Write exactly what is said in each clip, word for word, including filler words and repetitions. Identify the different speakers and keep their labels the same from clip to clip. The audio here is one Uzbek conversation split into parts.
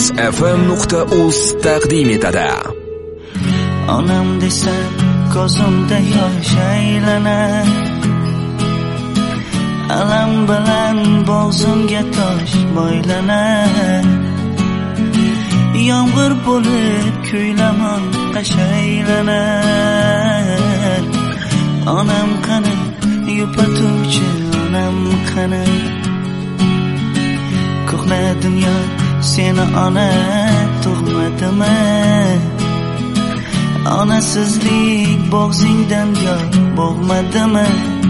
Speaker 1: musfm nuqta uz taqdim etadi.
Speaker 2: Onam desa ko'zimda yosh aylanar, alam bilan bo'g'zimga tosh boylanar. Yomg'ir bo'lib kuylamon qashaylanar. Onam qani yupatuvchi onam qani, ko'hna dunyo seni ona tug'madimi? Onasizlik bo'g'zingdan yo bo'g'madimi?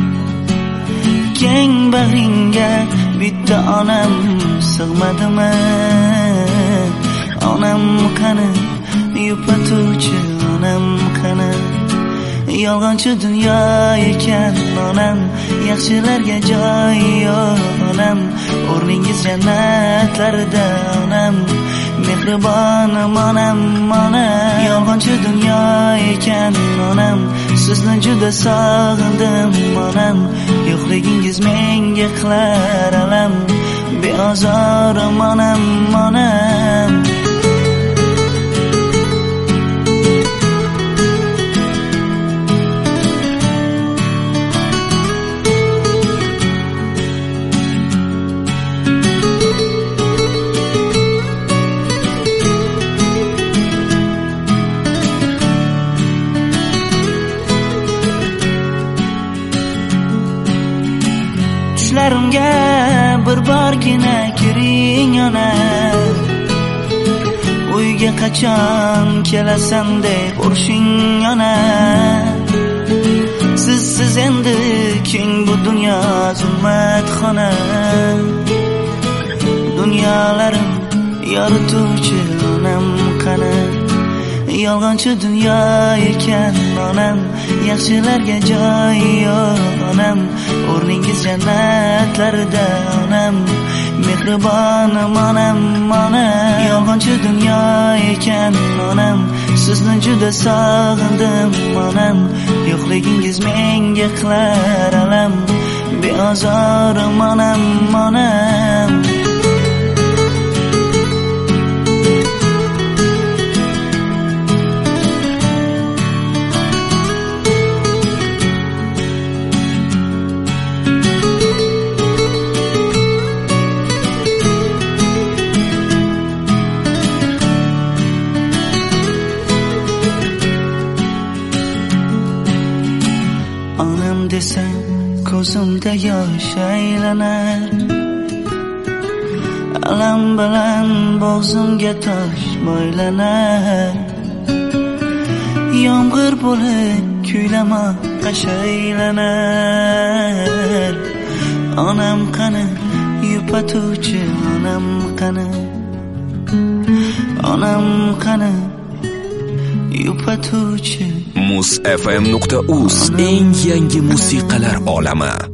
Speaker 2: Keng bag'ringga bitta onam sig'madimi? Onam qani yupatuvchi onam qani, yolg'onchi dunyo ekan onam, yaxshilarga joy yo'q onam, o'rningiz jannatlarda onam, mehribonim onam onam. Yolg'onchi dunyo ekan onam, sizni juda sog'indim onam, yo'qligingiz menga qilar alam, beozorim onam onam. Tushlarimga bir borgina kiring ona, uyga qachon kelasan deb urishing ona. Sizsiz endi keng bu dunyo zulmatxona, dunyolarim yorituvchi onam qani, yolg'onchi dunyo ekan onam, yaxshilarga joy yo'q onam, o'rningiz jannatlarda onam, mehribonim onam onam. Yolg'onchi dunyo ekan onam, sizni juda sog'indim onam, yo'qligingiz menga qilar alam, beozorim onam onam. Onam desam ko'zimda yosh aylanar, alam bilan bo'g'zimga tosh boylanar. Yomg'ir bo'lib kuylamon qashaylanar. Onam qani yupatuvchi onam qani, onam qani yupatuvchi.
Speaker 1: musfm nuqta uz eng yangi musiqalar olami.